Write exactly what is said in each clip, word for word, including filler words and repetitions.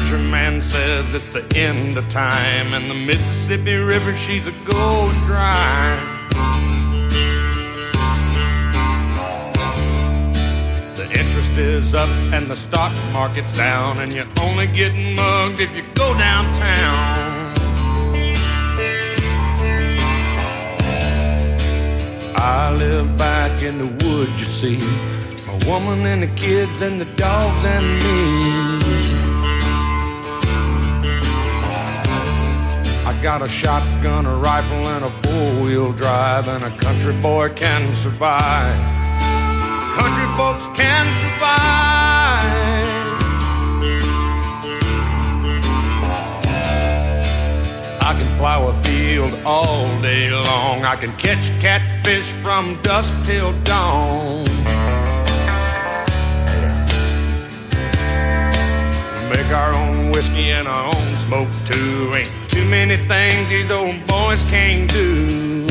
preacher man says it's the end of time, and the Mississippi River, she's a going dry. The interest is up and the stock market's down, and you're only getting mugged if you go downtown. I live back in the woods, you see, my woman and the kids and the dogs and me. I got a shotgun, a rifle, and a four-wheel drive, and a country boy can survive. Country folks can survive. I can plow a field all day long. I can catch catfish from dusk till dawn. Make our own whiskey and our own smoke too. Ain't too many things these old boys can't do.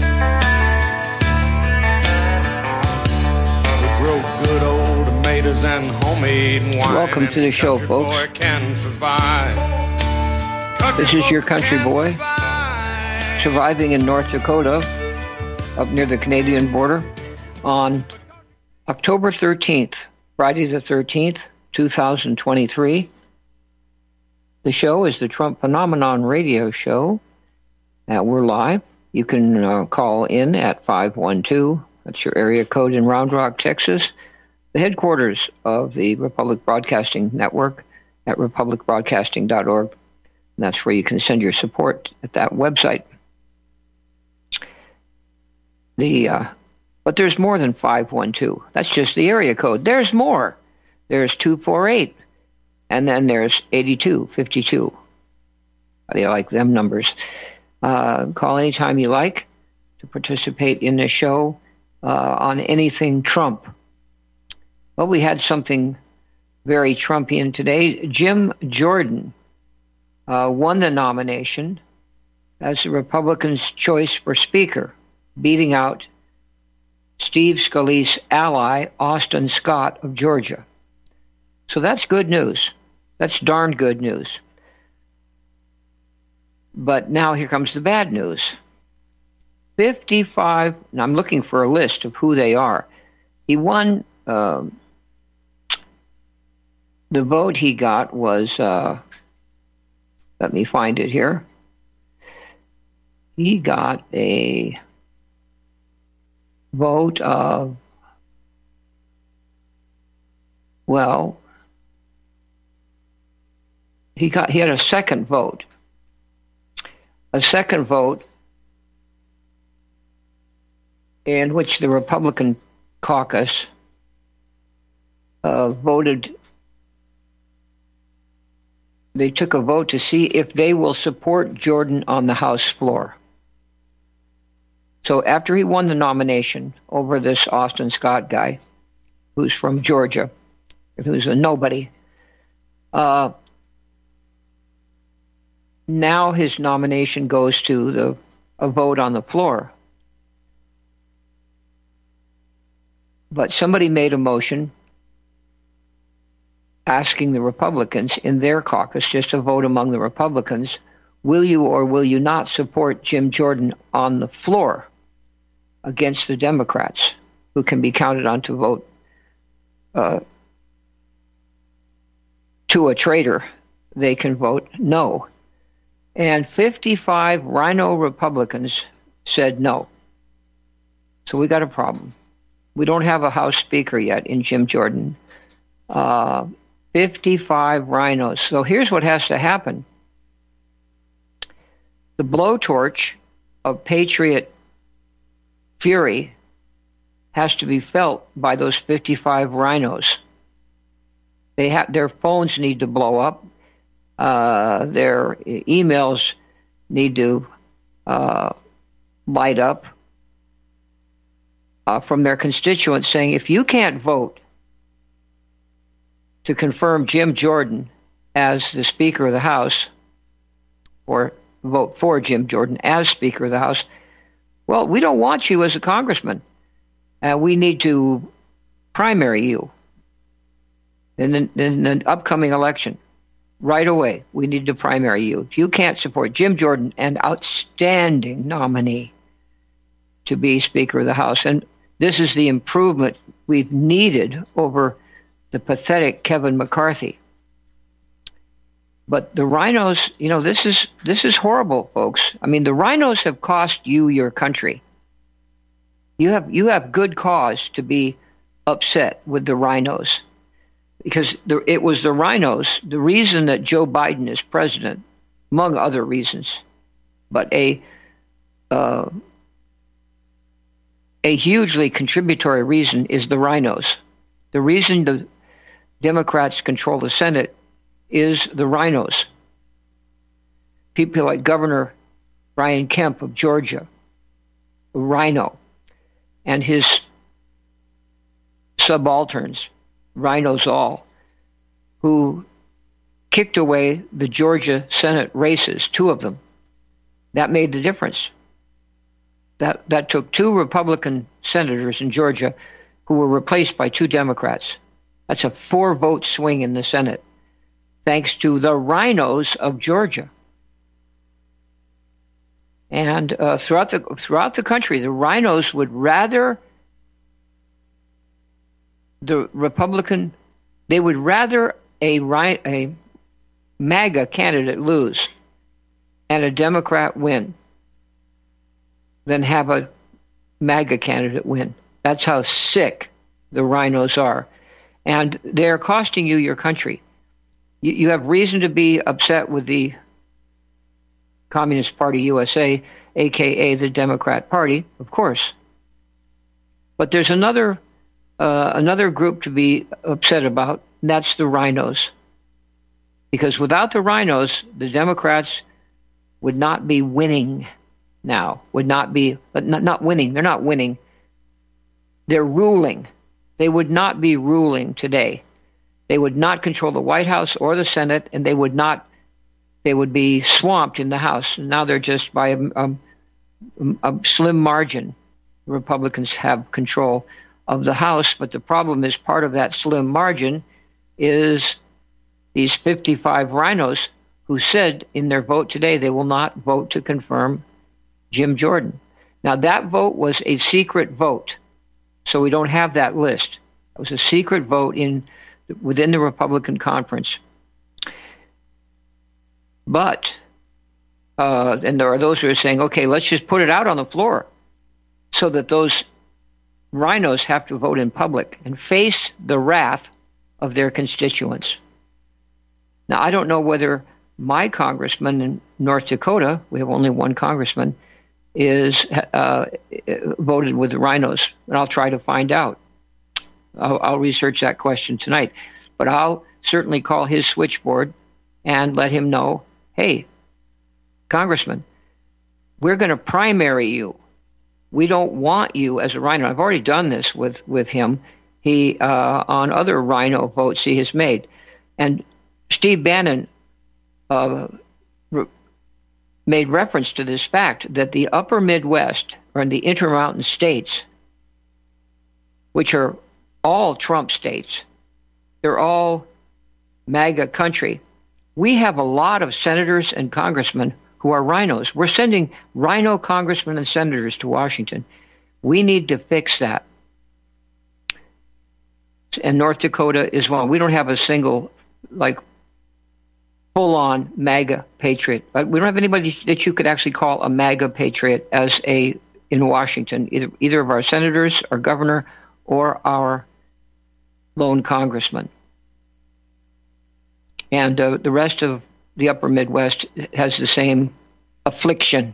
We grow good old tomatoes and homemade wine. Welcome to the show, folks. Boy can survive. This is your country boy, surviving in North Dakota, up near the Canadian border, on October thirteenth, Friday the thirteenth, two thousand twenty-three. The show is the Trump Phenomenon radio show. Uh, we're live. You can uh, call in at five one two, that's your area code in Round Rock, Texas, the headquarters of the Republic Broadcasting Network at republic broadcasting dot org. And that's where you can send your support at that website. The uh, but there's more than five one two. That's just the area code. There's more. There's two four eight. And then there's eighty-two fifty-two. I like them numbers. Uh, call anytime you like to participate in the show uh, on anything Trump. Well, we had something very Trumpian today. Jim Jordan Uh, won the nomination as the Republicans' choice for Speaker, beating out Steve Scalise's ally, Austin Scott of Georgia. So that's good news. That's darn good news. But now here comes the bad news. fifty-five, and I'm looking for a list of who they are. He won, uh, the vote he got was... Uh, Let me find it here. He got a vote of, well, he got he had a second vote. A second vote in which the Republican caucus uh, voted. They took a vote to see if they will support Jordan on the House floor. So after he won the nomination over this Austin Scott guy, who's from Georgia, who's a nobody, uh, now his nomination goes to the a vote on the floor. But somebody made a motion asking the Republicans in their caucus, just a vote among the Republicans, will you or will you not support Jim Jordan on the floor against the Democrats, who can be counted on to vote uh, to a traitor? They can vote no. And fifty-five Rhino Republicans said no. So we got a problem. We don't have a House Speaker yet in Jim Jordan. Uh, fifty-five rhinos. So here's what has to happen. The blowtorch of Patriot fury has to be felt by those fifty-five rhinos. They have their phones need to blow up. Uh, their emails need to uh, light up uh, from their constituents saying, if you can't vote to confirm Jim Jordan as the Speaker of the House, or vote for Jim Jordan as Speaker of the House, well, we don't want you as a congressman. Uh, we need to primary you in the, in the upcoming election. right away. We need to primary you. If you can't support Jim Jordan, an outstanding nominee to be Speaker of the House, and this is the improvement we've needed over the pathetic Kevin McCarthy. But the rhinos, you know, this is this is horrible, folks. I mean, the rhinos have cost you your country. You have you have good cause to be upset with the rhinos, because the, it was the rhinos, the reason that Joe Biden is president, among other reasons, but a uh, a hugely contributory reason is the rhinos. The reason the Democrats control the Senate is the rhinos. People like Governor Brian Kemp of Georgia, a rhino, and his subalterns, rhinos all, who kicked away the Georgia Senate races, two of them. That made the difference. That that took two Republican senators in Georgia who were replaced by two Democrats. That's a four-vote swing in the Senate, thanks to the rhinos of Georgia. And uh, throughout the throughout the country, the rhinos would rather the Republican, they would rather a a MAGA candidate lose and a Democrat win than have a MAGA candidate win. That's how sick the rhinos are. And they're costing you your country. You, you have reason to be upset with the Communist Party U S A, a k a the Democrat Party, of course. But there's another uh, another group to be upset about, and that's the rhinos. Because without the rhinos, the Democrats would not be winning now, would not be, but not, not winning, they're not winning, they're ruling. They would not be ruling today. They would not control the White House or the Senate, and they would not, they would be swamped in the House. And now they're just by a, a, a slim margin. The Republicans have control of the House, but the problem is part of that slim margin is these fifty-five rhinos who said in their vote today they will not vote to confirm Jim Jordan. Now, that vote was a secret vote, so we don't have that list. It was a secret vote in within the Republican conference. But, uh, and there are those who are saying, okay, let's just put it out on the floor so that those rhinos have to vote in public and face the wrath of their constituents. Now, I don't know whether my congressman in North Dakota, we have only one congressman, is uh, voted with the rhinos, and I'll try to find out. I'll, I'll research that question tonight. But I'll certainly call his switchboard and let him know, hey, Congressman, we're going to primary you. We don't want you as a rhino. I've already done this with, with him. He uh, on other rhino votes he has made. And Steve Bannon uh, re- made reference to this fact that the upper Midwest, or in the Intermountain states, which are all Trump states, they're all MAGA country. We have a lot of senators and congressmen who are rhinos. We're sending rhino congressmen and senators to Washington. We need to fix that. And North Dakota is one. We don't have a single, like, full-on MAGA patriot. We don't have anybody that you could actually call a MAGA patriot as a in Washington, either either of our senators, our governor, or our lone congressman. And uh, the rest of the upper Midwest has the same affliction.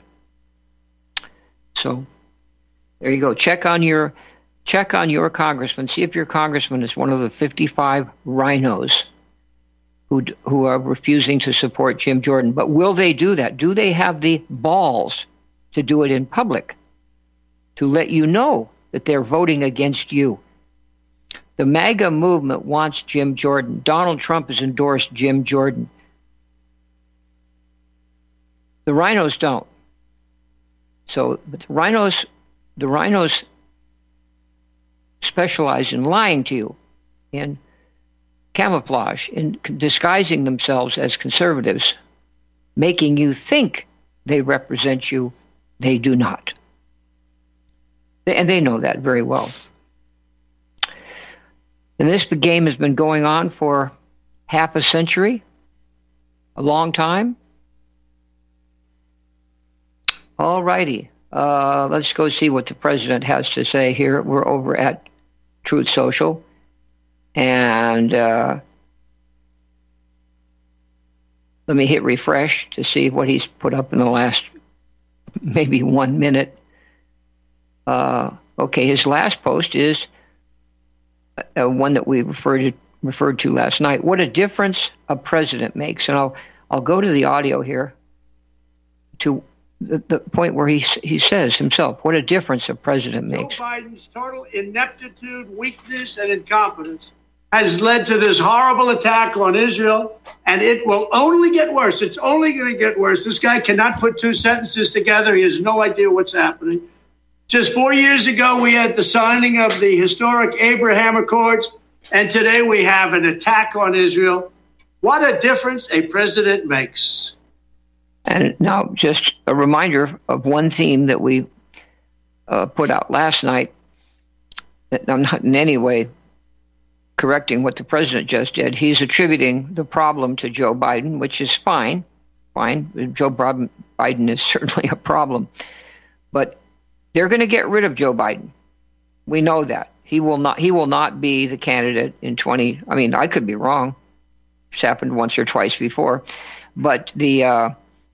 So there you go. Check on your check on your congressman. See if your congressman is one of the fifty-five rhinos who who are refusing to support Jim Jordan. But will they do that? Do they have the balls to do it in public, to let you know that they're voting against you? The MAGA movement wants Jim Jordan. Donald Trump has endorsed Jim Jordan. The rhinos don't. So, but the rhinos, the rhinos specialize in lying to you, in camouflage, in disguising themselves as conservatives, making you think they represent you. They do not. And they know that very well. And this game has been going on for half a century, a long time. All righty. Uh, let's go see what the president has to say here. We're over at Truth Social. And uh, let me hit refresh to see what he's put up in the last maybe one minute. Uh, okay, his last post is uh, one that we referred to, referred to last night. What a difference a president makes. And I'll, I'll go to the audio here to the, the point where he he says himself, what a difference a president makes. Joe Biden's total ineptitude, weakness, and incompetence has led to this horrible attack on Israel, and it will only get worse. It's only going to get worse. This guy cannot put two sentences together. He has no idea what's happening. Just four years ago, we had the signing of the historic Abraham Accords, and today we have an attack on Israel. What a difference a president makes. And now just a reminder of one theme that we uh, put out last night. I'm not in any way correcting what the president just did. He's attributing the problem to Joe Biden, which is fine. Fine. Joe Biden is certainly a problem. But they're going to get rid of Joe Biden. We know that. He will not he will not be the candidate in twenty. I mean, I could be wrong. It's happened once or twice before. But the uh,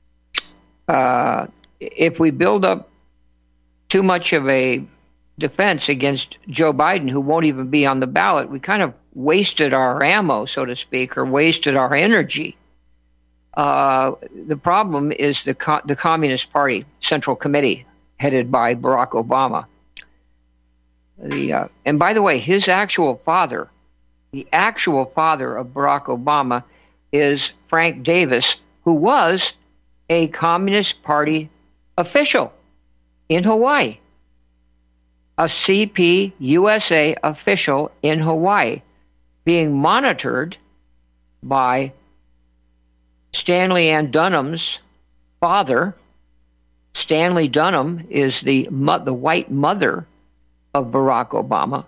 uh, if we build up too much of a defense against Joe Biden, who won't even be on the ballot, we kind of wasted our ammo, so to speak, or wasted our energy. Uh, the problem is the co- the Communist Party Central Committee, headed by Barack Obama. The uh, and by the way, his actual father, the actual father of Barack Obama, is Frank Davis, who was a Communist Party official in Hawaii. A C P U S A official in Hawaii, being monitored by Stanley Ann Dunham's father. Stanley Dunham is the the white mother of Barack Obama.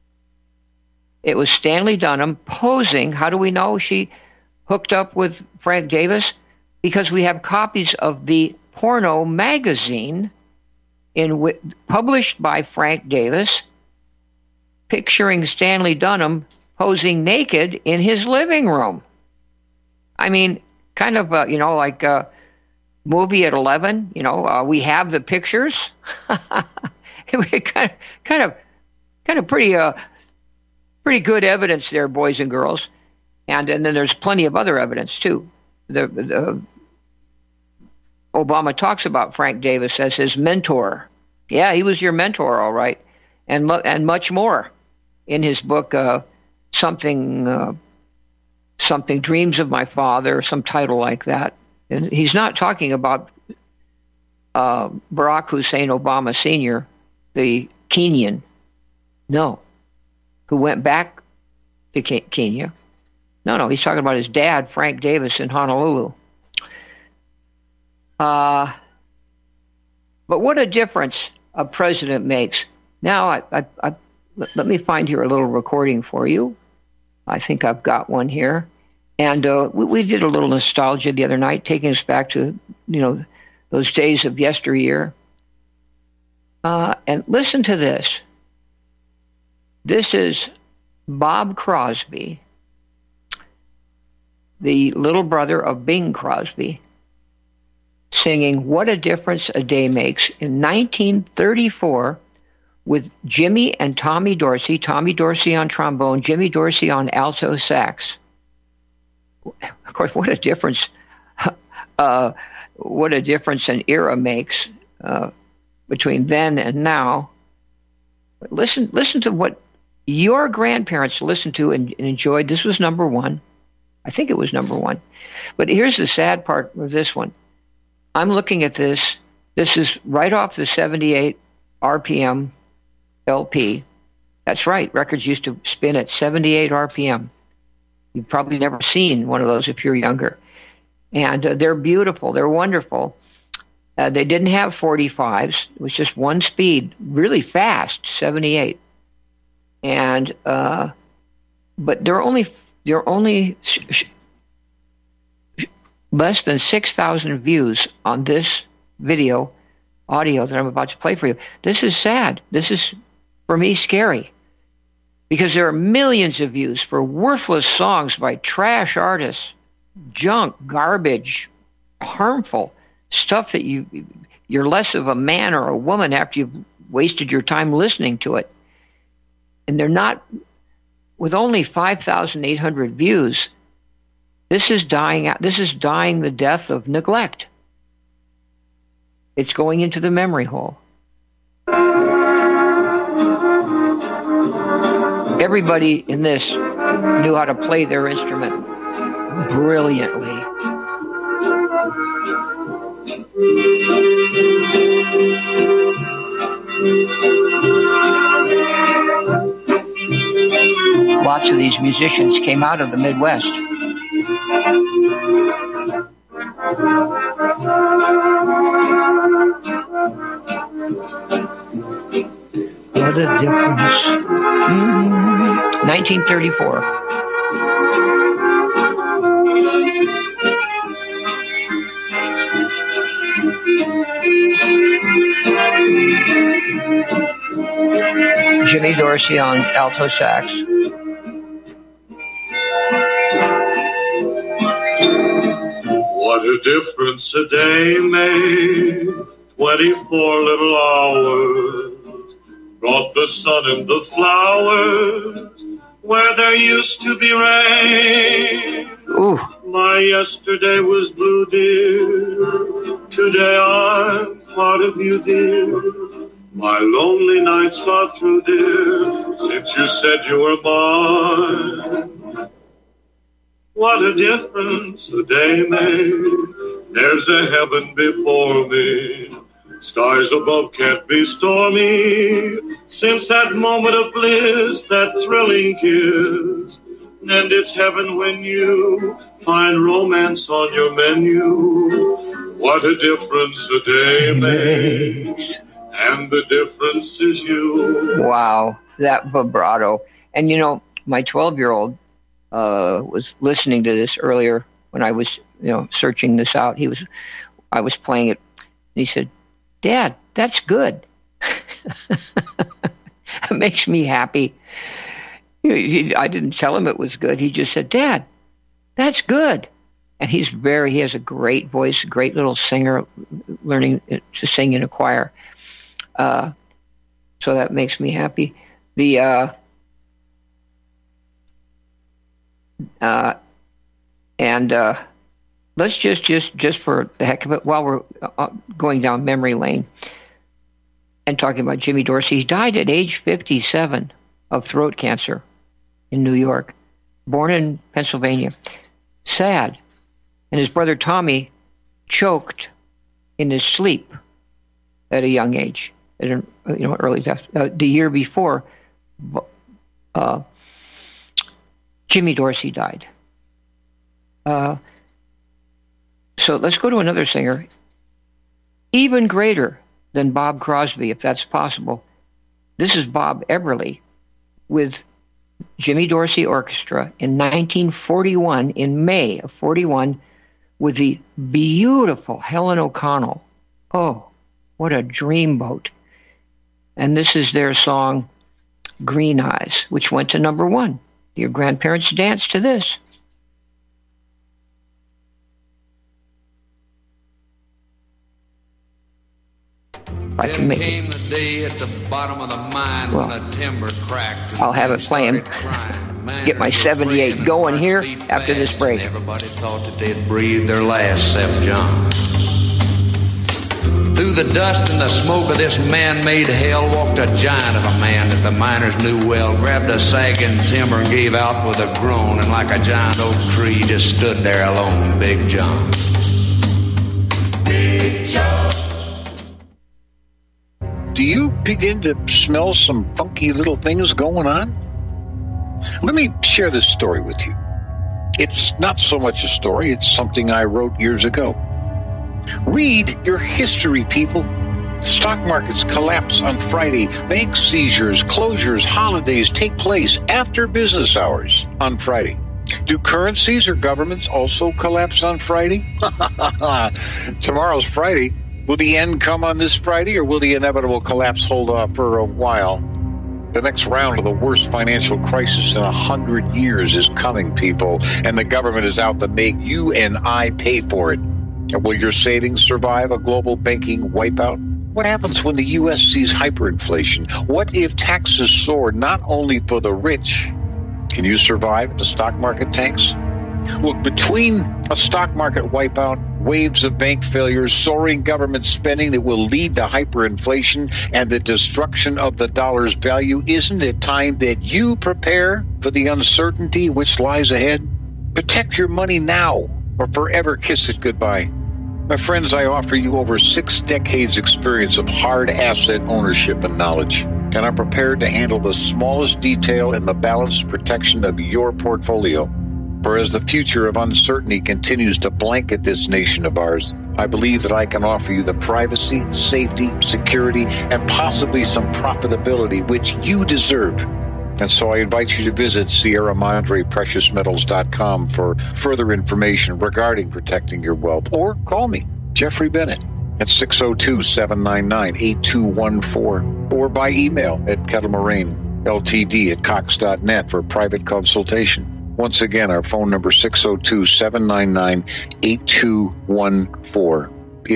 It was Stanley Dunham posing. How do we know she hooked up with Frank Davis? Because we have copies of the porno magazine in w- published by Frank Davis, picturing Stanley Dunham posing naked in his living room. I mean, kind of, uh, you know, like a movie at eleven, you know, uh, we have the pictures. kind of, kind of, kind of pretty, uh, pretty good evidence there, boys and girls. And, and then there's plenty of other evidence, too. The, the Obama talks about Frank Davis as his mentor. Yeah, he was your mentor, all right, and and much more in his book, uh, something, uh, something Dreams of My Father, some title like that. And he's not talking about uh, Barack Hussein Obama Senior, the Kenyan, no, who went back to Kenya. No, no, he's talking about his dad, Frank Davis, in Honolulu. Uh, but what a difference a president makes. Now, I, I, I, let me find here a little recording for you. I think I've got one here. And uh, we, we did a little nostalgia the other night, taking us back to, you know, those days of yesteryear. Uh, and listen to this. This is Bob Crosby, the little brother of Bing Crosby, singing What a Difference a Day Makes in nineteen thirty-four with Jimmy and Tommy Dorsey, Tommy Dorsey on trombone, Jimmy Dorsey on alto sax. Of course, what a difference, uh, what a difference an era makes uh, between then and now. But listen, listen to what your grandparents listened to and, and enjoyed. This was number one. I think it was number one. But here's the sad part of this one. I'm looking at this. This is right off the seventy-eight R P M L P. That's right. Records used to spin at seventy-eight R P M. You've probably never seen one of those if you're younger. And uh, they're beautiful. They're wonderful. Uh, they didn't have forty-fives. It was just one speed, really fast, seventy-eight. And uh, but they're only they're only sh- sh- less than six thousand views on this video, audio that I'm about to play for you. This is sad. This is, for me, scary. Because there are millions of views for worthless songs by trash artists, junk, garbage, harmful stuff that you, you're less of a man or a woman after you've wasted your time listening to it. And they're not, with only five thousand eight hundred views, this is dying out. This is dying the death of neglect. It's going into the memory hole. Everybody in this knew how to play their instrument brilliantly. Lots of these musicians came out of the Midwest. What a difference. Mm-hmm. nineteen thirty-four. Jimmy Dorsey on alto sax. What a difference a day made. Twenty-four little hours brought the sun and the flowers where there used to be rain. Ooh. My yesterday was blue, dear. Today I'm part of you, dear. My lonely nights are through, dear, since you said you were mine. What a difference a day made. There's a heaven before me. Skies above can't be stormy. Since that moment of bliss, that thrilling kiss. And it's heaven when you find romance on your menu. What a difference a day makes. And the difference is you. Wow, that vibrato. And you know, my twelve-year-old uh, was listening to this earlier when I was, you know, searching this out. He was, I was playing it. And he said, "Dad, that's good." It makes me happy. He, I didn't tell him it was good. He just said, "Dad, that's good." And he's very, he has a great voice, great little singer, learning to sing in a choir. Uh, so that makes me happy. The uh, uh, and uh, let's just, just, just for the heck of it, while we're uh, going down memory lane and talking about Jimmy Dorsey, he died at age fifty-seven of throat cancer in New York, born in Pennsylvania. Sad. And his brother Tommy choked in his sleep at a young age, at an, you know, early death. Uh, the year before, uh, Jimmy Dorsey died. Uh, so let's go to another singer, even greater than Bob Crosby, if that's possible. This is Bob Eberly with Jimmy Dorsey Orchestra in nineteen forty-one, in May of forty-one, with the beautiful Helen O'Connell. Oh, what a dreamboat. And this is their song, Green Eyes, which went to number one. Your grandparents danced to this. I can make came the day at the bottom of the mine well, when the timber cracked. I'll have it playing. Get my seventy-eight going here after this break. Everybody thought that they'd breathe their last, except John. Through the dust and the smoke of this man-made hell walked a giant of a man that the miners knew well, grabbed a sagging timber and gave out with a groan, and like a giant oak tree just stood there alone, Big John. Big John. Do you begin to smell some funky little things going on? Let me share this story with you. It's not so much a story, it's something I wrote years ago. Read your history, people. Stock markets collapse on Friday. Bank seizures, closures, holidays take place after business hours on Friday. Do currencies or governments also collapse on Friday? Tomorrow's Friday. Will the end come on this Friday, or will the inevitable collapse hold off for a while? The next round of the worst financial crisis in a hundred years is coming, people, and the government is out to make you and I pay for it. And will your savings survive a global banking wipeout? What happens when the U S sees hyperinflation? What if taxes soar not only for the rich? Can you survive if the stock market tanks? Look, between a stock market wipeout, waves of bank failures, soaring government spending that will lead to hyperinflation, and the destruction of the dollar's value, isn't it time that you prepare for the uncertainty which lies ahead? Protect your money now, or forever kiss it goodbye. My friends, I offer you over six decades experience of hard asset ownership and knowledge, and I'm prepared to handle the smallest detail in the balanced protection of your portfolio. For as the future of uncertainty continues to blanket this nation of ours, I believe that I can offer you the privacy, safety, security, and possibly some profitability which you deserve. And so I invite you to visit Sierra Madre Precious Metals dot com for further information regarding protecting your wealth. Or call me, Jeffrey Bennett, at six oh two, seven nine nine, eight two one four. Or by email at Kettlemoraine L T D at Cox dot net for private consultation. Once again, our phone number six oh two, seven nine nine, eight two one four.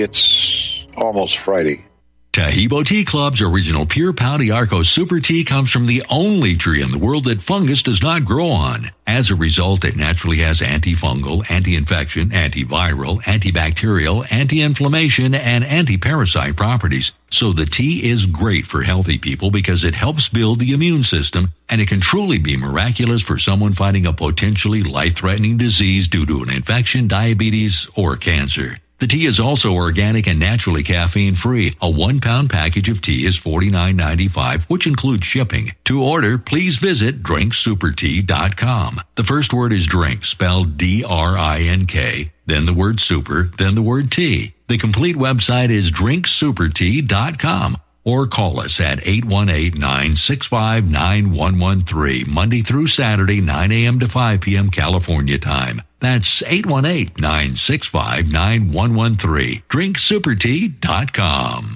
It's almost Friday. Tahibo Tea Club's original Pure Pau d'Arco Super Tea comes from the only tree in the world that fungus does not grow on. As a result, it naturally has antifungal, anti-infection, antiviral, antibacterial, anti-inflammation, and anti-parasite properties. So the tea is great for healthy people because it helps build the immune system, and it can truly be miraculous for someone fighting a potentially life-threatening disease due to an infection, diabetes, or cancer. The tea is also organic and naturally caffeine-free. A one-pound package of tea is forty-nine ninety-five, which includes shipping. To order, please visit drink super tea dot com. The first word is drink, spelled D R I N K, then the word super, then the word tea. The complete website is drink super tea dot com. Or call us at eight one eight, nine six five, nine one one three, Monday through Saturday, nine a.m. to five p.m. California time. That's eight one eight, nine six five, nine one one three. drink super tea dot com.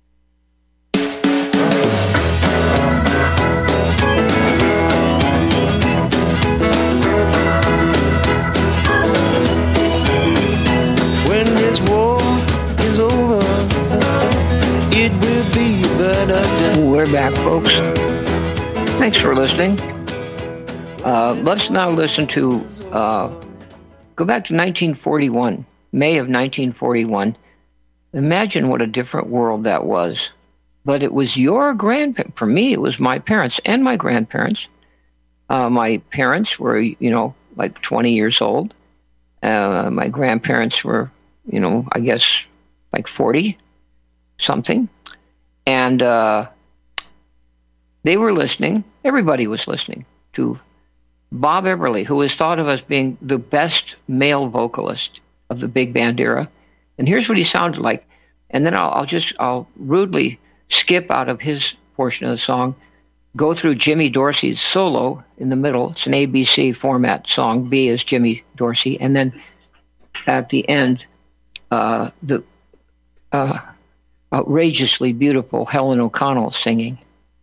When this war is over, it will be better than... We're back, folks. Thanks for listening. Uh, let's now listen to... Uh, Go back to nineteen forty-one, May of nineteen forty-one. Imagine what a different world that was. But it was your grandparents. For me, it was my parents and my grandparents. Uh, my parents were, you know, like twenty years old. Uh, my grandparents were, you know, I guess like forty something. And uh, they were listening. Everybody was listening to Bob Everly, who is thought of as being the best male vocalist of the big band era. And here's what he sounded like. And then I'll, I'll just, I'll rudely skip out of his portion of the song, go through Jimmy Dorsey's solo in the middle. It's an A B C format song. B is Jimmy Dorsey. And then at the end, uh, the uh, outrageously beautiful Helen O'Connell singing.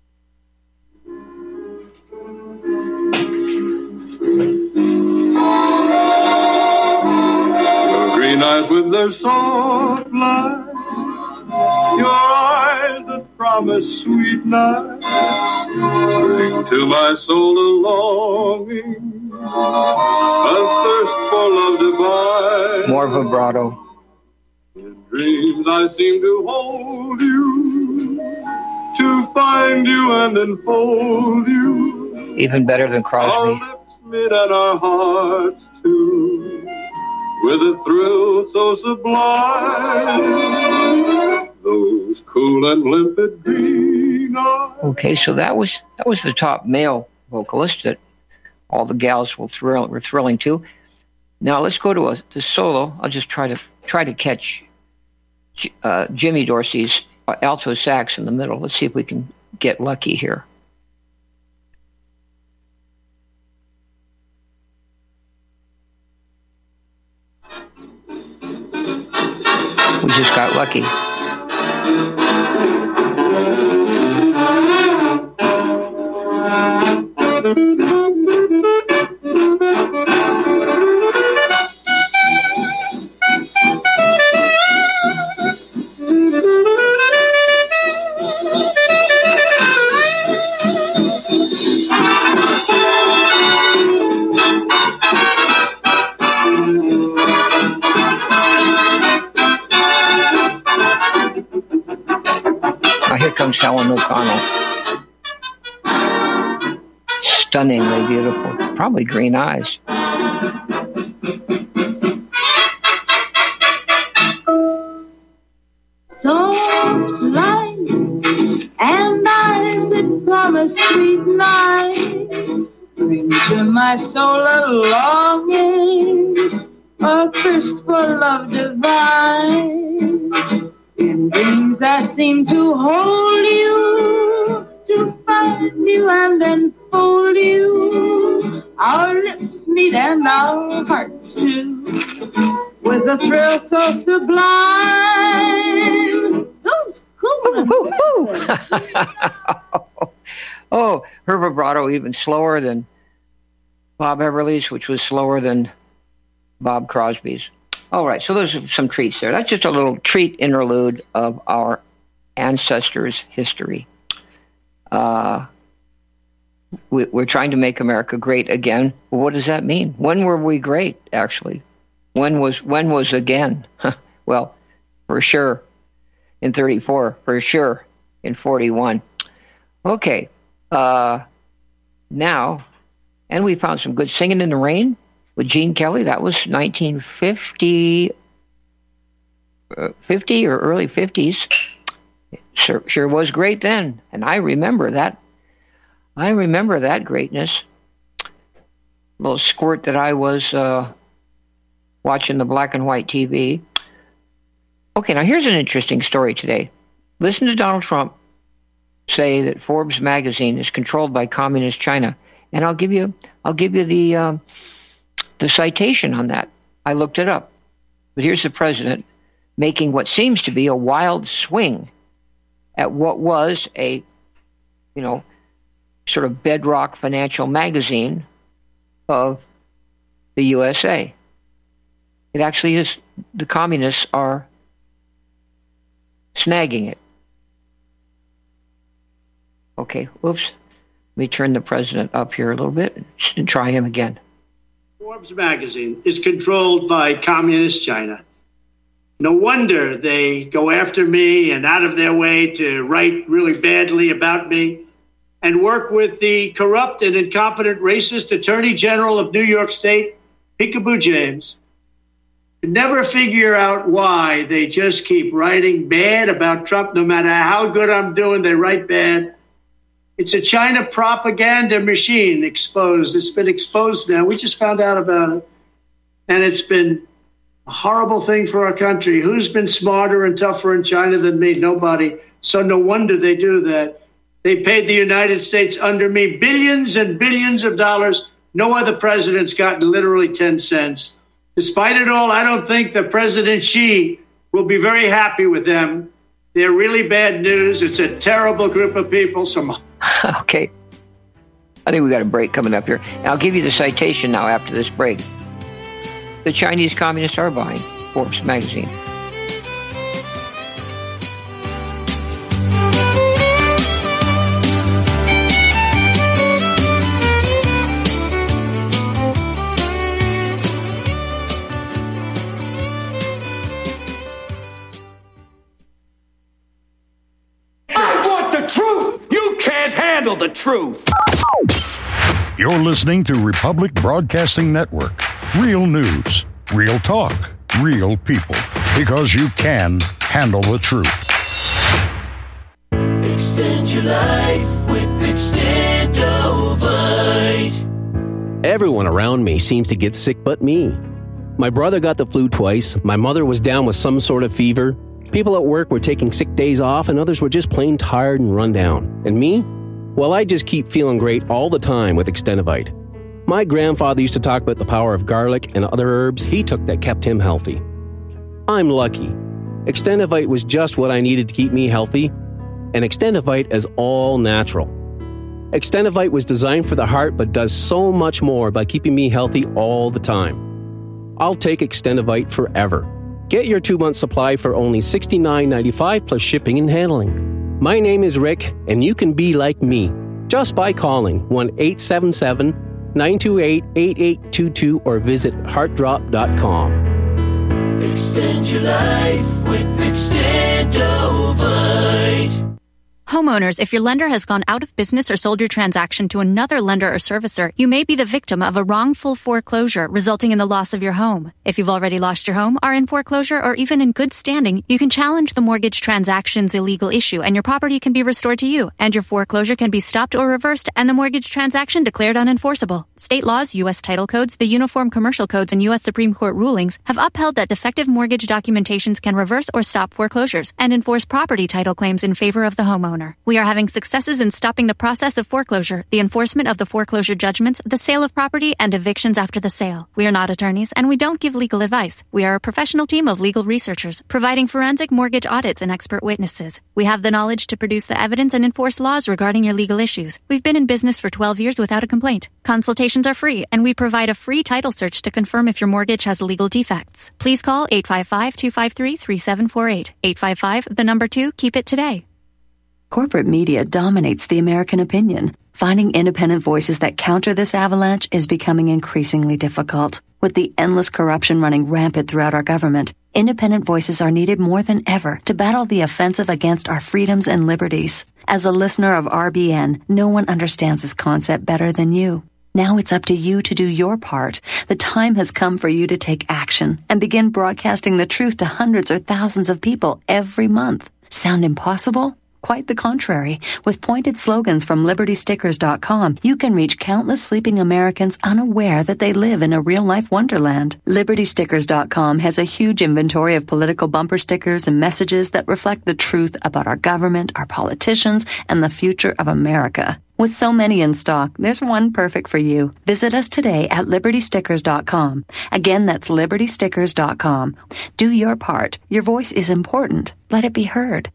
Eyes with their soft light, your eyes that promise sweet nights, bring to my soul a longing, a thirst for love divine. More vibrato. In dreams I seem to hold you, to find you and enfold you. Even better than Crosby. Our lips meet and our hearts too, with a thrill so sublime, those cool and limpid green eyes. Okay, so that was that was the top male vocalist that all the gals were, thrill, were thrilling to. Now let's go to a the solo. I'll just try to try to catch uh, Jimmy Dorsey's alto sax in the middle. Let's see if we can get lucky here. We just got lucky. Comes Helen O'Connell. Stunningly beautiful. Probably green eyes. Soft light and eyes that promise sweet nights bring to my soul a longing, a thirst for love divine. In dreams I seem to hold you, to find you and then fold you. Our lips meet and our hearts too, with a thrill so sublime. Those cool. Oh, her vibrato even slower than Bob Everly's, which was slower than Bob Crosby's. All right, so those are some treats there. That's just a little treat interlude of our ancestors' history. Uh, we, we're trying to make America great again. Well, what does that mean? When were we great, actually? When was when was again? Well, for sure in thirty-four, for sure in forty-one. Okay, uh, now, and we found some good Singing in the Rain with Gene Kelly. That was nineteen fifty, uh, fifty or early fifties. Sure, sure was great then, and I remember that. I remember that greatness. A little squirt that I was uh, watching the black and white T V. Okay, now here's an interesting story today. Listen to Donald Trump say that Forbes magazine is controlled by communist China, and I'll give you, I'll give you the. Uh, The citation on that. I looked it up. But here's the president making what seems to be a wild swing at what was a, you know, sort of bedrock financial magazine of the U S A. It actually is, the communists are snagging it. Okay, whoops. Let me turn the president up here a little bit and try him again. Forbes magazine is controlled by communist China. No wonder they go after me and out of their way to write really badly about me and work with the corrupt and incompetent racist Attorney General of New York State, Peekaboo James. Never figure out why they just keep writing bad about Trump. No matter how good I'm doing, they write bad. It's a China propaganda machine exposed. It's been exposed now. We just found out about it. And it's been a horrible thing for our country. Who's been smarter and tougher in China than me? Nobody. So no wonder they do that. They paid the United States under me billions and billions of dollars. No other president's gotten literally ten cents. Despite it all, I don't think that President Xi will be very happy with them. They're really bad news. It's a terrible group of people. Some Okay. I think we got a break coming up here. And I'll give you the citation now after this break. The Chinese communists are buying Forbes magazine. The truth. You're listening to Republic Broadcasting Network. Real news, real talk, real people. Because you can handle the truth. Extend your life with Extendovite. Everyone around me seems to get sick but me. My brother got the flu twice, my mother was down with some sort of fever, people at work were taking sick days off, and others were just plain tired and run down. And me? Well, I just keep feeling great all the time with Extendivite. My grandfather used to talk about the power of garlic and other herbs he took that kept him healthy. I'm lucky. Extendivite was just what I needed to keep me healthy, and Extendivite is all natural. Extendivite was designed for the heart but does so much more by keeping me healthy all the time. I'll take Extendivite forever. Get your two-month supply for only sixty-nine ninety-five plus shipping and handling. My name is Rick, and you can be like me just by calling one eight seven seven, nine two eight, eight eight two two or visit heart drop dot com. Extend your life with Extendovite. Homeowners, if your lender has gone out of business or sold your transaction to another lender or servicer, you may be the victim of a wrongful foreclosure resulting in the loss of your home. If you've already lost your home, are in foreclosure, or even in good standing, you can challenge the mortgage transaction's illegal issue and your property can be restored to you, and your foreclosure can be stopped or reversed and the mortgage transaction declared unenforceable. State laws, U S title codes, the Uniform Commercial Codes, and U S Supreme Court rulings have upheld that defective mortgage documentations can reverse or stop foreclosures and enforce property title claims in favor of the homeowner. We are having successes in stopping the process of foreclosure, the enforcement of the foreclosure judgments, the sale of property, and evictions after the sale. We are not attorneys, and we don't give legal advice. We are a professional team of legal researchers, providing forensic mortgage audits and expert witnesses. We have the knowledge to produce the evidence and enforce laws regarding your legal issues. We've been in business for twelve years without a complaint. Consultations are free, and we provide a free title search to confirm if your mortgage has legal defects. Please call eight five five, two five three, three seven four eight. eight five five, the number two, keep it today. Corporate media dominates the American opinion. Finding independent voices that counter this avalanche is becoming increasingly difficult. With the endless corruption running rampant throughout our government, independent voices are needed more than ever to battle the offensive against our freedoms and liberties. As a listener of R B N, no one understands this concept better than you. Now it's up to you to do your part. The time has come for you to take action and begin broadcasting the truth to hundreds or thousands of people every month. Sound impossible? Quite the contrary. With pointed slogans from liberty stickers dot com, you can reach countless sleeping Americans unaware that they live in a real-life wonderland. liberty stickers dot com has a huge inventory of political bumper stickers and messages that reflect the truth about our government, our politicians, and the future of America. With so many in stock, there's one perfect for you. Visit us today at liberty stickers dot com. Again, that's liberty stickers dot com. Do your part. Your voice is important. Let it be heard.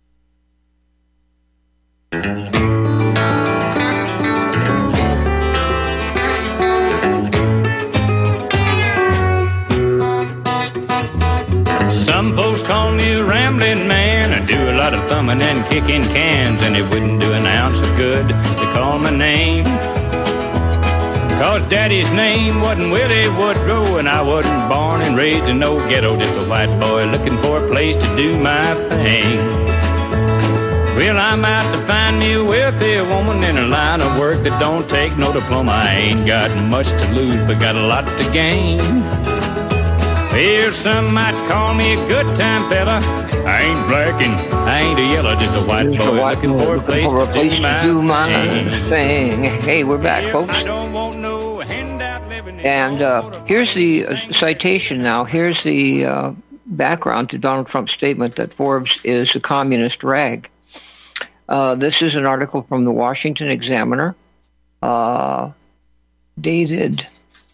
Some folks call me a rambling man. I do a lot of thumbing and kicking cans, and it wouldn't do an ounce of good to call my name. Cause Daddy's name wasn't Willie Woodrow, and I wasn't born and raised in no ghetto, just a white boy looking for a place to do my thing. Well, I'm out to find me a wealthy woman in a line of work that don't take no diploma. I ain't got much to lose, but got a lot to gain. Well, some might call me a good time fella. I ain't black and I ain't a yellow, just a white Just boy a white looking boy for a looking place, for a to, place do to my do my thing. thing. Hey, we're back, folks. I don't want no handout living. And uh, here's the uh, citation now. Here's the uh, background to Donald Trump's statement that Forbes is a communist rag. Uh, this is an article from the Washington Examiner, uh, dated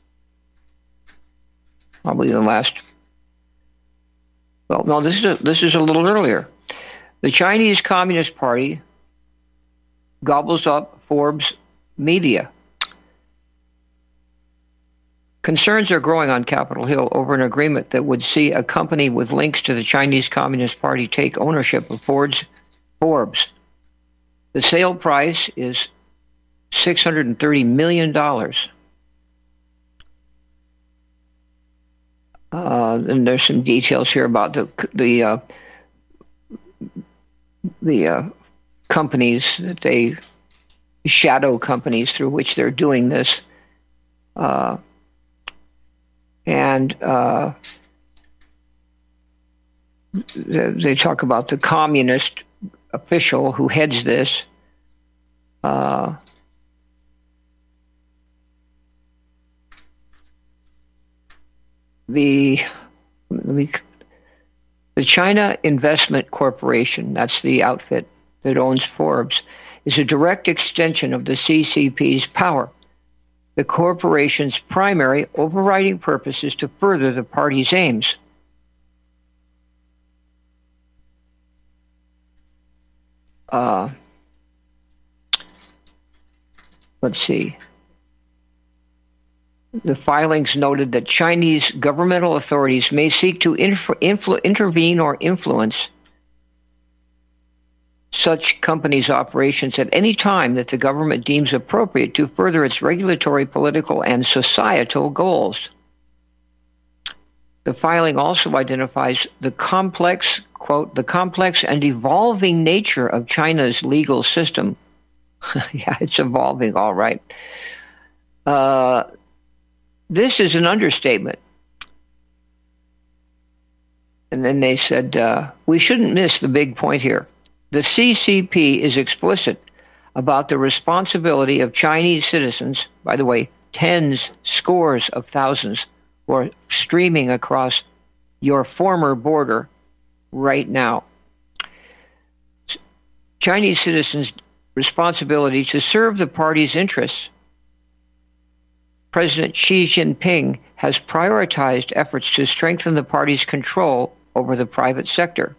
probably the last. Well, no, this is a, this is a little earlier. The Chinese Communist Party gobbles up Forbes media. Concerns are growing on Capitol Hill over an agreement that would see a company with links to the Chinese Communist Party take ownership of Ford's Forbes. The sale price is six hundred thirty million dollars. Uh, and there's some details here about the the uh, the uh, companies that they shadow companies through which they're doing this, uh, and uh, they talk about the communist official who heads this. Uh, the let me, the China Investment Corporation, that's the outfit that owns Forbes, is a direct extension of the C C P's power. The corporation's primary overriding purpose is to further the party's aims. Uh, let's see. The filings noted that Chinese governmental authorities may seek to influ- influ- intervene or influence such companies' operations at any time that the government deems appropriate to further its regulatory, political, and societal goals. The filing also identifies the complex, quote, the complex and evolving nature of China's legal system. Yeah, it's evolving, all right. Uh, this is an understatement. And then they said, uh, we shouldn't miss the big point here. The C C P is explicit about the responsibility of Chinese citizens, by the way, tens, scores of thousands, who are streaming across your former border right now. Chinese citizens' responsibility to serve the party's interests. President Xi Jinping has prioritized efforts to strengthen the party's control over the private sector.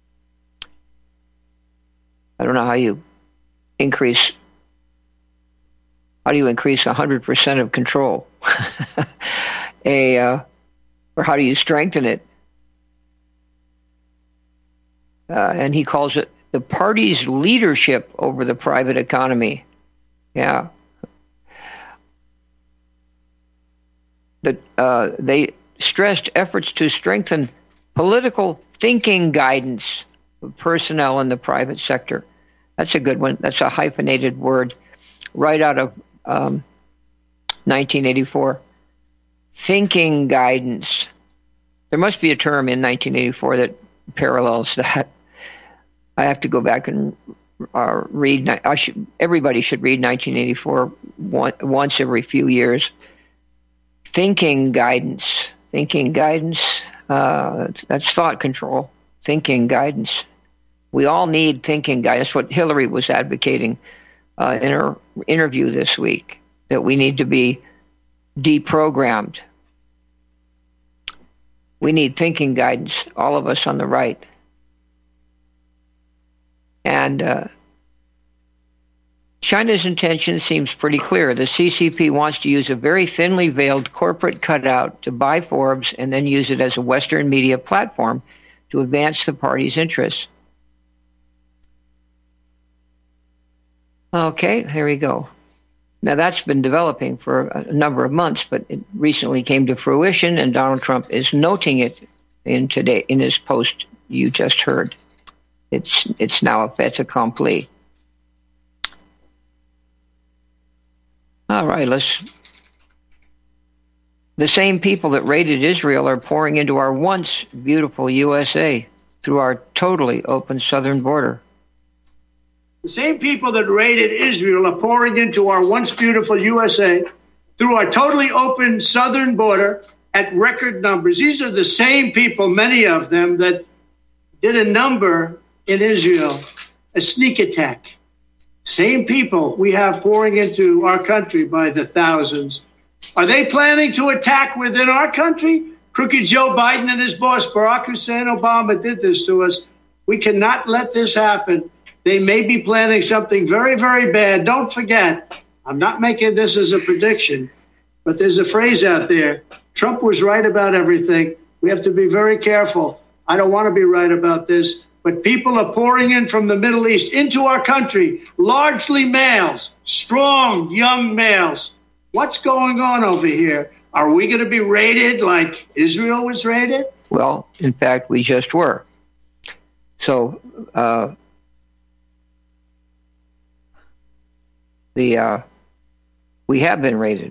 I don't know how you increase, how do you increase one hundred percent of control? A, uh, or how do you strengthen it? Uh, and he calls it the party's leadership over the private economy. Yeah. The, uh, they stressed efforts to strengthen political thinking guidance of personnel in the private sector. That's a good one. That's a hyphenated word right out of um, nineteen eighty-four. Thinking guidance. There must be a term in nineteen eighty-four that parallels that. I have to go back and uh, read. I should. Everybody should read nineteen eighty-four one, once every few years. Thinking guidance. Thinking guidance. Uh, that's thought control. Thinking guidance. We all need thinking guidance. That's what Hillary was advocating uh, in her interview this week, that we need to be deprogrammed. We need thinking guidance, all of us on the right. And uh, China's intention seems pretty clear. The C C P wants to use a very thinly veiled corporate cutout to buy Forbes and then use it as a Western media platform to advance the party's interests. Okay, here we go. Now, that's been developing for a number of months, but it recently came to fruition, and Donald Trump is noting it in today in his post you just heard. It's it's now a fait accompli. All right, let's. The same people that raided Israel are pouring into our once beautiful U S A through our totally open southern border. The same people that raided Israel are pouring into our once beautiful U S A through our totally open southern border at record numbers. These are the same people, many of them, that did a number in Israel, a sneak attack. Same people we have pouring into our country by the thousands. Are they planning to attack within our country? Crooked Joe Biden and his boss, Barack Hussein Obama, did this to us. We cannot let this happen. They may be planning something very, very bad. Don't forget, I'm not making this as a prediction, but there's a phrase out there. Trump was right about everything. We have to be very careful. I don't want to be right about this, but people are pouring in from the Middle East into our country, largely males, strong, young males. What's going on over here? Are we going to be raided like Israel was raided? Well, in fact, we just were. So, uh, the uh, we have been raided.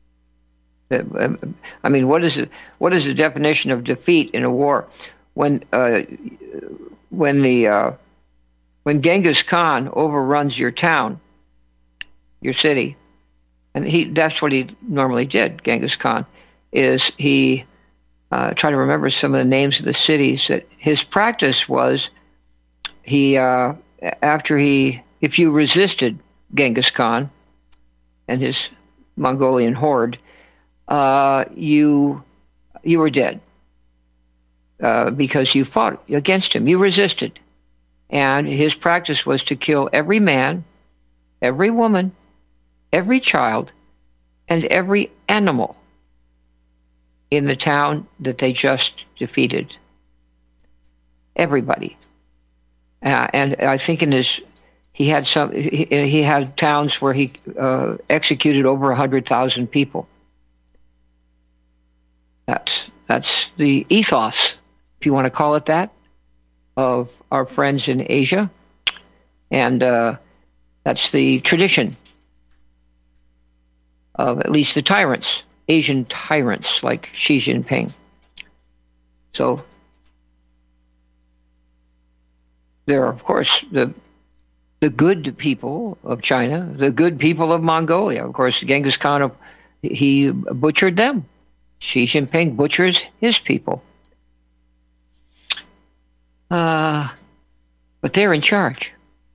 I mean, what is it? What is the definition of defeat in a war? When uh, when the uh, when Genghis Khan overruns your town, your city, and he that's what he normally did. Genghis Khan is he uh, try to remember some of the names of the cities. That his practice was, he uh, after he, if you resisted Genghis Khan and his Mongolian horde, uh, you you were dead uh, because you fought against him. You resisted. And his practice was to kill every man, every woman, every child, and every animal in the town that they just defeated. Everybody. Uh, and I think in his, he had some, he, he had towns where he uh, executed over a hundred thousand people. That's that's the ethos, if you want to call it that, of our friends in Asia, and uh, that's the tradition of at least the tyrants, Asian tyrants like Xi Jinping. So there are, of course, the the good people of China, the good people of Mongolia. Of course, Genghis Khan, he butchered them. Xi Jinping butchers his people. Uh, but they're in charge.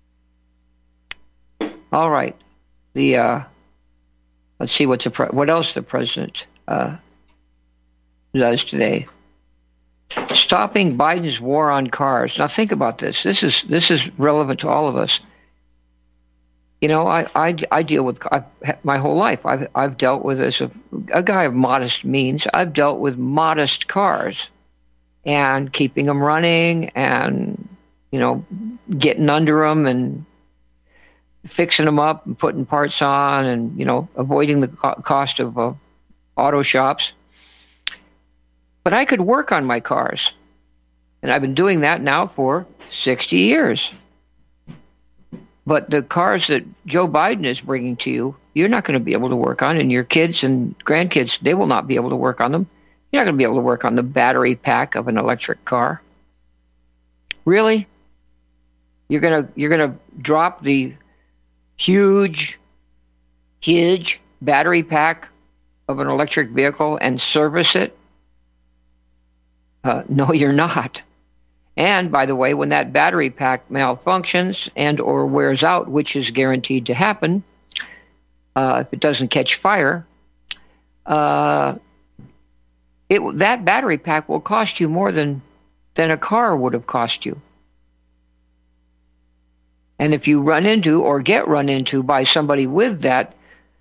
All right. The uh, let's see what's the pre- what else the president uh, does today. Stopping Biden's war on cars. Now think about this. This is this is relevant to all of us. You know, I I, I deal with I've, my whole life. I've I've dealt with as a, a guy of modest means. I've dealt with modest cars, and keeping them running, and you know, getting under them and fixing them up and putting parts on, and you know, avoiding the co- cost of uh, auto shops. But I could work on my cars, and I've been doing that now for sixty years. But the cars that Joe Biden is bringing to you, you're not going to be able to work on, and your kids and grandkids, they will not be able to work on them. You're not going to be able to work on the battery pack of an electric car. Really? You're going to you're going to drop the huge, huge battery pack of an electric vehicle and service it? Uh, no, you're not. And by the way, when that battery pack malfunctions and or wears out, which is guaranteed to happen, uh, if it doesn't catch fire, uh, it that battery pack will cost you more than than a car would have cost you. And if you run into or get run into by somebody with that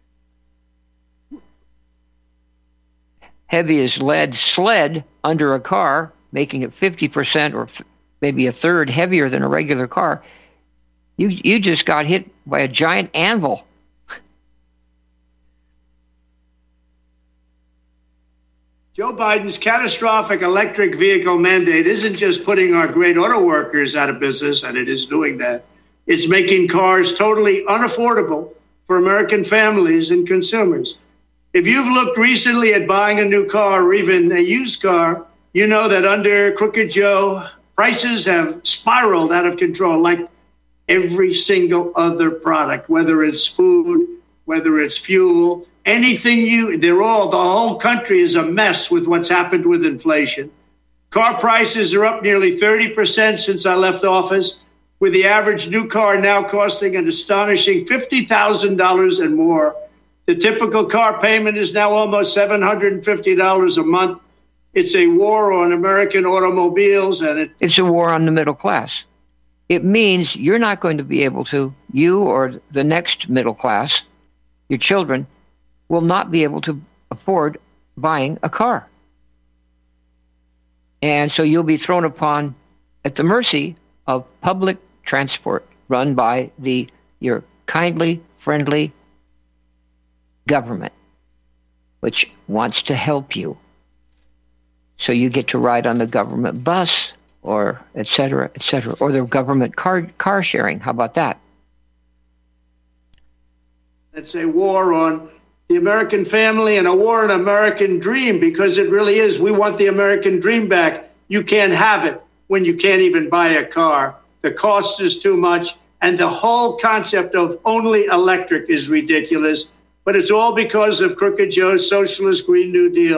heavy as lead sled under a car, making it fifty percent or f- maybe a third heavier than a regular car, you you just got hit by a giant anvil. Joe Biden's catastrophic electric vehicle mandate isn't just putting our great auto workers out of business, and it is doing that. It's making cars totally unaffordable for American families and consumers. If you've looked recently at buying a new car or even a used car, you know that under Crooked Joe, prices have spiraled out of control, like every single other product, whether it's food, whether it's fuel, anything you, they're all, the whole country is a mess with what's happened with inflation. Car prices are up nearly thirty percent since I left office, with the average new car now costing an astonishing fifty thousand dollars and more. The typical car payment is now almost seven hundred fifty dollars a month. It's a war on American automobiles, and it, it's a war on the middle class. It means you're not going to be able to, you or the next middle class, your children, will not be able to afford buying a car. And so you'll be thrown upon at the mercy of public transport run by the your kindly, friendly government, which wants to help you. So you get to ride on the government bus, or et cetera, et cetera, or the government car car sharing. How about that? It's a war on the American family and a war on American dream, because it really is. We want the American dream back. You can't have it when you can't even buy a car. The cost is too much, and the whole concept of only electric is ridiculous. But it's all because of Crooked Joe's socialist Green New Deal.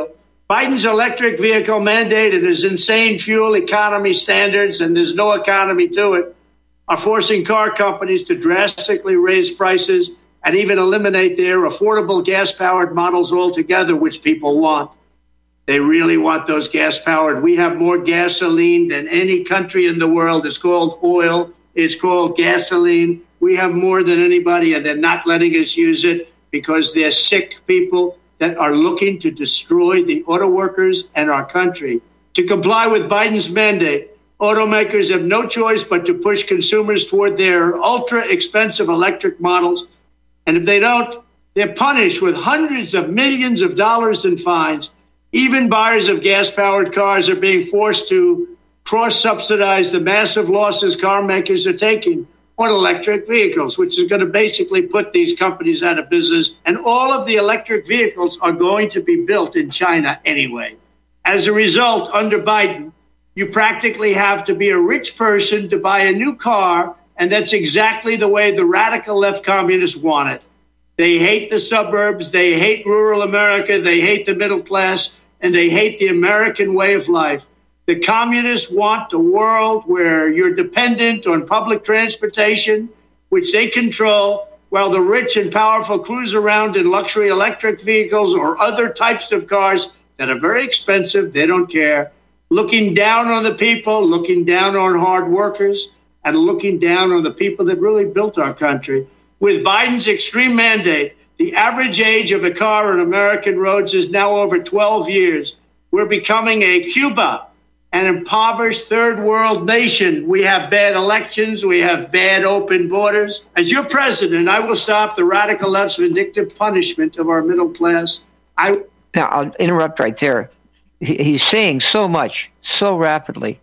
Biden's electric vehicle mandate and his insane fuel economy standards, and there's no economy to it, are forcing car companies to drastically raise prices and even eliminate their affordable gas-powered models altogether, which people want. They really want those gas-powered. We have more gasoline than any country in the world. It's called oil. It's called gasoline. We have more than anybody, and they're not letting us use it because they're sick people that are looking to destroy the auto workers and our country. To comply with Biden's mandate, automakers have no choice but to push consumers toward their ultra-expensive electric models. And if they don't, they're punished with hundreds of millions of dollars in fines. Even buyers of gas-powered cars are being forced to cross-subsidize the massive losses car makers are taking on electric vehicles, which is going to basically put these companies out of business. And all of the electric vehicles are going to be built in China anyway. As a result, under Biden, you practically have to be a rich person to buy a new car, and that's exactly the way the radical left communists want it. They hate the suburbs, they hate rural America, they hate the middle class, and they hate the American way of life. The communists want a world where you're dependent on public transportation, which they control, while the rich and powerful cruise around in luxury electric vehicles or other types of cars that are very expensive. They don't care. Looking down on the people, looking down on hard workers, and looking down on the people that really built our country. With Biden's extreme mandate, the average age of a car on American roads is now over twelve years. We're becoming a Cuba, an impoverished third world nation. We have bad elections. We have bad open borders. As your president, I will stop the radical left's vindictive punishment of our middle class. I Now, I'll interrupt right there. He's saying so much, so rapidly.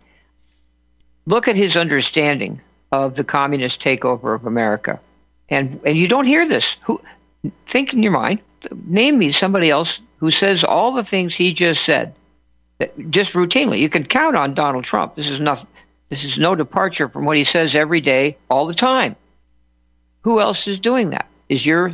Look at his understanding of the communist takeover of America. And and you don't hear this. Who, think in your mind, name me somebody else who says all the things he just said, that just routinely. You can count on Donald Trump. This is enough. This is no departure from what he says every day, all the time. Who else is doing that? Is your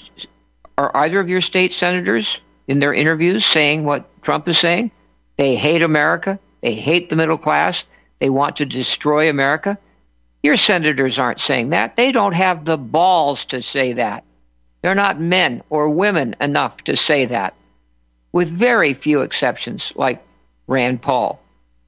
are either of your state senators in their interviews saying what Trump is saying? They hate America. They hate the middle class. They want to destroy America. Your senators aren't saying that. They don't have the balls to say that. They're not men or women enough to say that, with very few exceptions, like Rand Paul.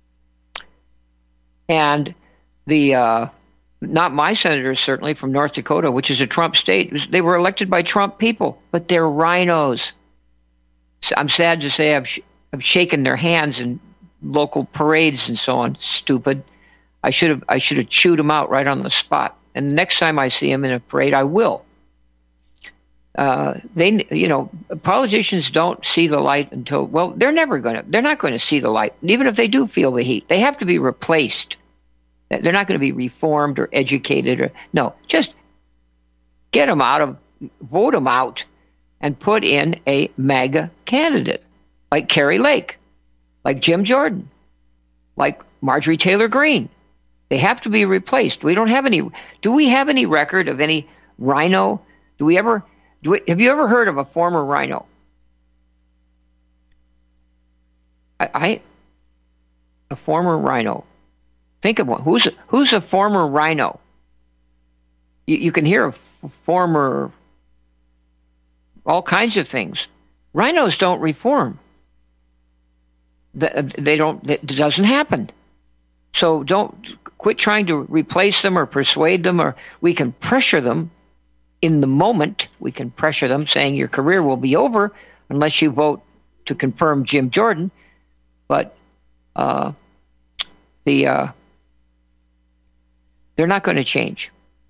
And the uh, not my senators, certainly, from North Dakota, which is a Trump state. They were elected by Trump people, but they're rhinos. I'm sad to say I've, sh- I've shaken their hands in local parades and so on. Stupid. I should have I should have chewed them out right on the spot. And the next time I see them in a parade, I will. Uh, they, you know, politicians don't see the light until, well, they're never going to, they're not going to see the light. Even if they do feel the heat, they have to be replaced. They're not going to be reformed or educated or, no, just get them out of, vote them out and put in a MAGA candidate like Kari Lake, like Jim Jordan, like Marjorie Taylor Greene. They have to be replaced. We don't have any, do we have any record of any rhino? Do we ever, do we, have you ever heard of a former rhino? I, I a former rhino. Think of one. Who's, who's a former rhino? You, you can hear a former, all kinds of things. Rhinos don't reform. They don't, it doesn't happen. So don't quit trying to replace them or persuade them, or we can pressure them in the moment. We can pressure them saying your career will be over unless you vote to confirm Jim Jordan. But uh, the uh, they're not going to change.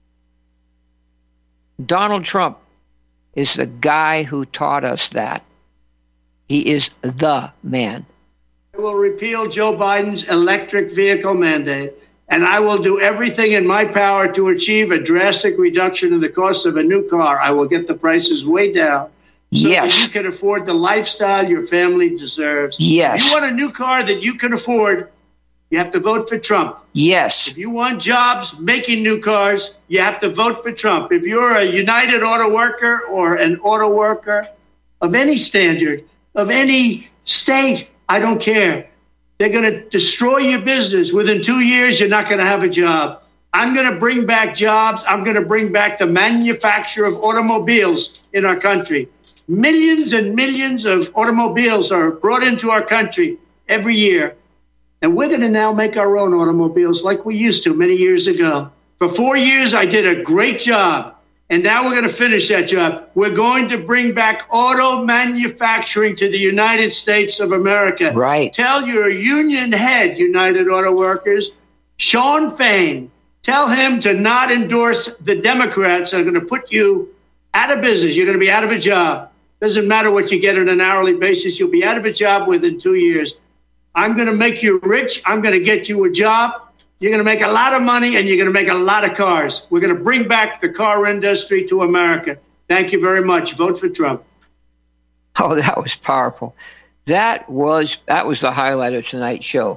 Donald Trump is the guy who taught us that. He is the man. I will repeal Joe Biden's electric vehicle mandate, and I will do everything in my power to achieve a drastic reduction in the cost of a new car. I will get the prices way down so yes. that you can afford the lifestyle your family deserves. Yes. If you want a new car that you can afford, you have to vote for Trump. Yes. If you want jobs making new cars, you have to vote for Trump. If you're a United Auto Worker or an auto worker of any standard, of any state, I don't care. They're going to destroy your business. Within two years, you're not going to have a job. I'm going to bring back jobs. I'm going to bring back the manufacture of automobiles in our country. Millions and millions of automobiles are brought into our country every year. And we're going to now make our own automobiles like we used to many years ago. For four years, I did a great job. And now we're going to finish that job. We're going to bring back auto manufacturing to the United States of America. Right. Tell your union head, United Auto Workers, Sean Fain, tell him to not endorse the Democrats that are going to put you out of business. You're going to be out of a job. Doesn't matter what you get on an hourly basis. You'll be out of a job within two years. I'm going to make you rich. I'm going to get you a job. You're going to make a lot of money, and you're going to make a lot of cars. We're going to bring back the car industry to America. Thank you very much. Vote for Trump. Oh, that was powerful. That was that was the highlight of tonight's show.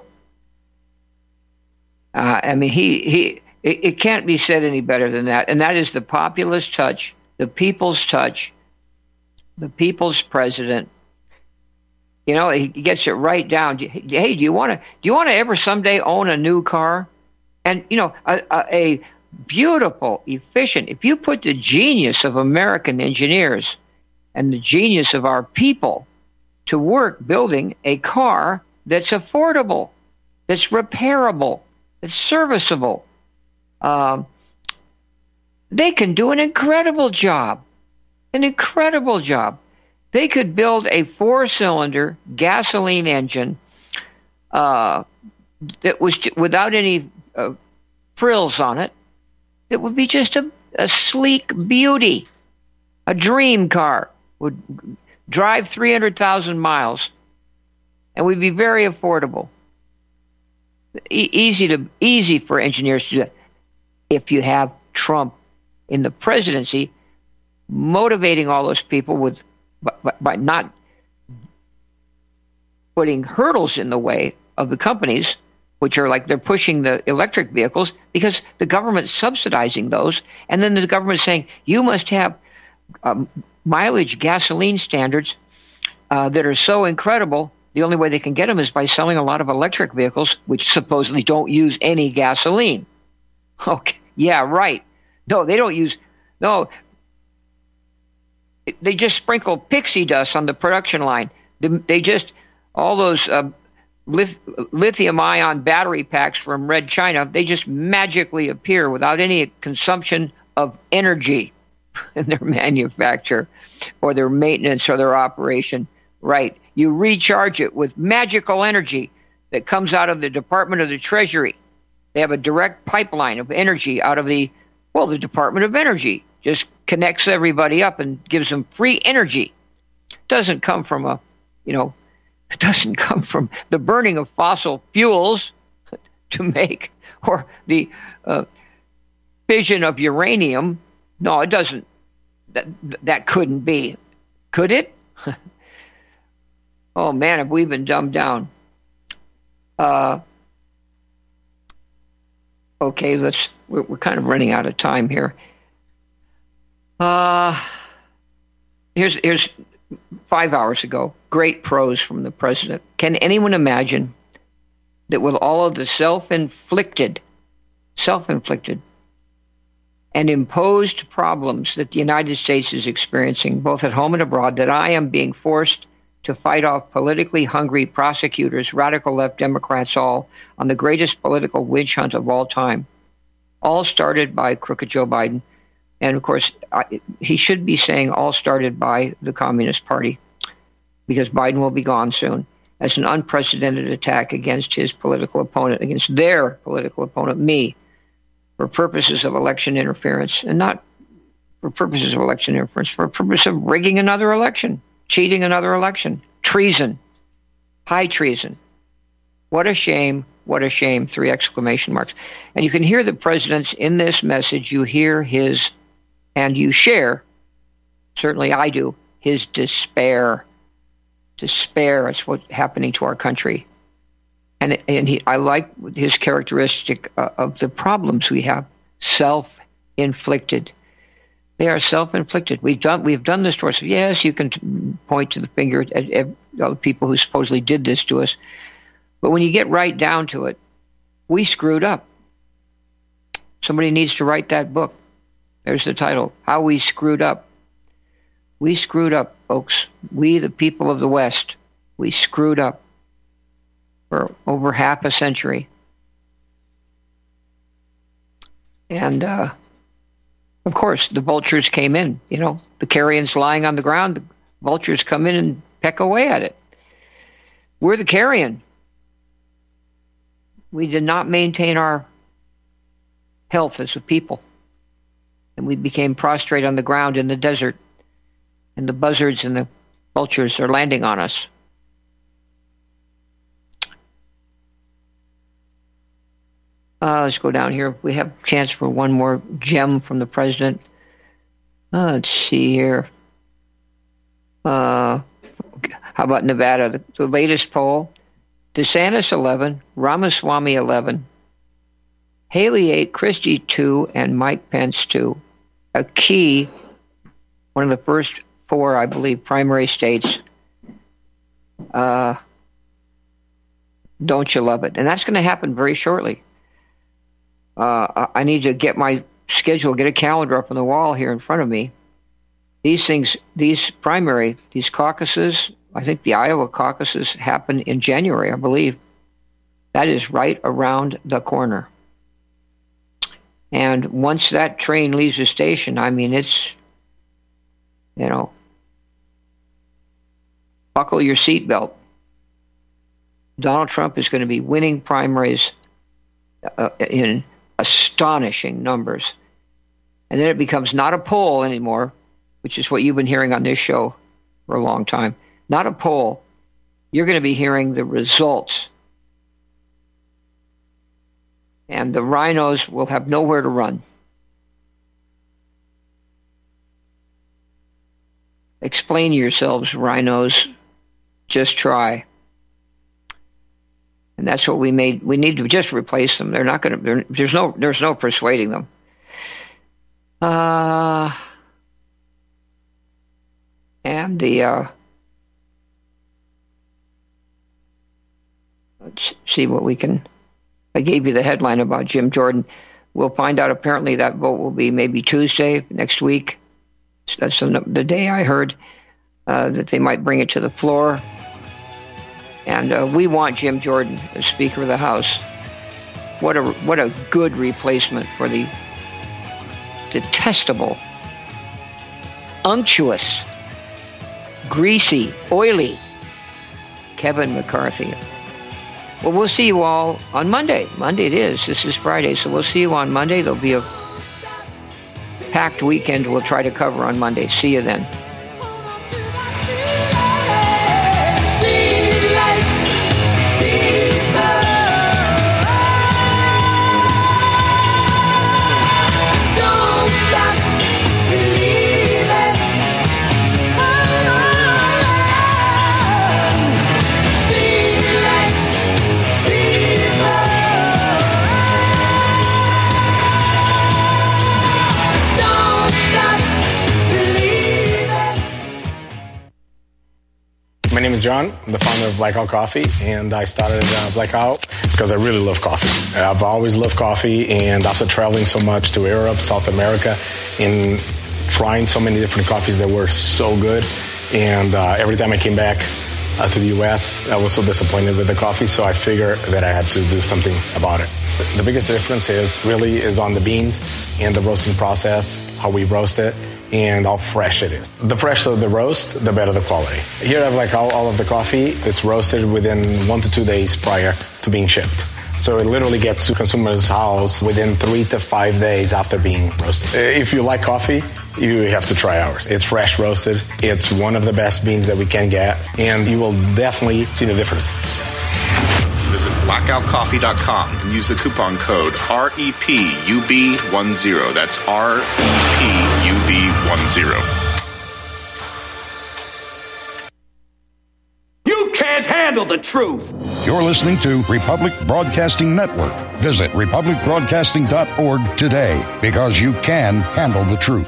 Uh, I mean, he he. It, it can't be said any better than that, and that is the populist touch, the people's touch. The people's president, you know, he gets it right down. Hey, do you want to? Do you want to ever someday own a new car? And you know, a, a, a beautiful, efficient. If you put the genius of American engineers and the genius of our people to work building a car that's affordable, that's repairable, that's serviceable, um, they can do an incredible job. An incredible job. They could build a four-cylinder gasoline engine uh, that was without any uh, frills on it. It would be just a, a sleek beauty, a dream car. Would drive three hundred thousand miles, and would be very affordable. E- easy to easy for engineers to do that. If you have Trump in the presidency, motivating all those people with by, by not putting hurdles in the way of the companies, which are like they're pushing the electric vehicles because the government's subsidizing those, and then the government's saying you must have um, mileage gasoline standards uh, that are so incredible. The only way they can get them is by selling a lot of electric vehicles, which supposedly don't use any gasoline. Okay, yeah, right. No, they don't use no. They just sprinkle pixie dust on the production line. They just, all those uh, lithium-ion battery packs from Red China, they just magically appear without any consumption of energy in their manufacture or their maintenance or their operation. Right. You recharge it with magical energy that comes out of the Department of the Treasury. They have a direct pipeline of energy out of the, well, the Department of Energy. Just connects everybody up and gives them free energy. It doesn't come from a, you know, it doesn't come from the burning of fossil fuels to make, or the uh, fission of uranium. No, it doesn't. That, that couldn't be. Could it? Oh, man, have we been dumbed down. Uh, okay, let's, we're, we're kind of running out of time here. Uh, here's here's five hours ago, great prose from the president. Can anyone imagine that with all of the self-inflicted, self-inflicted and imposed problems that the United States is experiencing, both at home and abroad, that I am being forced to fight off politically hungry prosecutors, radical left Democrats, all on the greatest political witch hunt of all time, all started by crooked Joe Biden. And, of course, I, he should be saying all started by the Communist Party, because Biden will be gone soon, as an unprecedented attack against his political opponent, against their political opponent, me, for purposes of election interference, and not for purposes of election interference, for a purpose of rigging another election, cheating another election, treason, high treason. What a shame, what a shame, three exclamation marks. And you can hear the president's, in this message, you hear his, and you share, certainly I do, his despair. Despair is what's happening to our country. And and he, I like his characteristic uh, of the problems we have, self-inflicted. They are self-inflicted. We've done we've done this to ourselves. Yes, you can point to the finger at, at the people who supposedly did this to us. But when you get right down to it, we screwed up. Somebody needs to write that book. There's the title, How We Screwed Up. We screwed up, folks. We, the people of the West, we screwed up for over half a century. And, uh, of course, the vultures came in. You know, the carrions lying on the ground, the vultures come in and peck away at it. We're the carrion. We did not maintain our health as a people. And we became prostrate on the ground in the desert. And the buzzards and the vultures are landing on us. Uh, let's go down here. We have a chance for one more gem from the president. Uh, let's see here. Uh, how about Nevada? The, the latest poll, DeSantis eleven, Ramaswamy eleven, Haley eight, Christie two, and Mike Pence two. A key, one of the first four, I believe, primary states. Uh, don't you love it? And that's going to happen very shortly. Uh, I need to get my schedule, get a calendar up on the wall here in front of me. These things, these primary, these caucuses, I think the Iowa caucuses happen in January, I believe. That is right around the corner. And once that train leaves the station, I mean, it's, you know, buckle your seatbelt. Donald Trump is going to be winning primaries uh, in astonishing numbers. And then it becomes not a poll anymore, which is what you've been hearing on this show for a long time. Not a poll. You're going to be hearing the results. And the rhinos will have nowhere to run. Explain yourselves, rhinos. Just try. And that's what we made. We need to just replace them. They're not going to. There's no. There's no persuading them. Uh, and the. Uh, let's see what we can. I gave you the headline about Jim Jordan. We'll find out. Apparently, that vote will be maybe Tuesday next week. That's the, the day I heard uh, that they might bring it to the floor. And uh, we want Jim Jordan as Speaker of the House. What a what a good replacement for the detestable, unctuous, greasy, oily Kevin McCarthy. Well, we'll see you all on Monday. Monday it is. This is Friday, so we'll see you on Monday. There'll be a packed weekend we'll try to cover on Monday. See you then. My name is John. I'm the founder of Blackout Coffee, and I started uh, Blackout because I really love coffee. I've always loved coffee, and after traveling so much to Europe, South America, and trying so many different coffees that were so good, and uh, every time I came back uh, to the U S, I was so disappointed with the coffee, so I figured that I had to do something about it. The biggest difference is really is on the beans and the roasting process, how we roast it, and how fresh it is. The fresher the roast, the better the quality. Here I have like all, all of the coffee. It's roasted within one to two days prior to being shipped. So it literally gets to consumer's house within three to five days after being roasted. If you like coffee, you have to try ours. It's fresh roasted. It's one of the best beans that we can get, and you will definitely see the difference. Visit blackout coffee dot com and use the coupon code R E P U B ten. That's R E P U B ten. You can't handle the truth. You're listening to Republic Broadcasting Network. Visit republic broadcasting dot org today because you can handle the truth.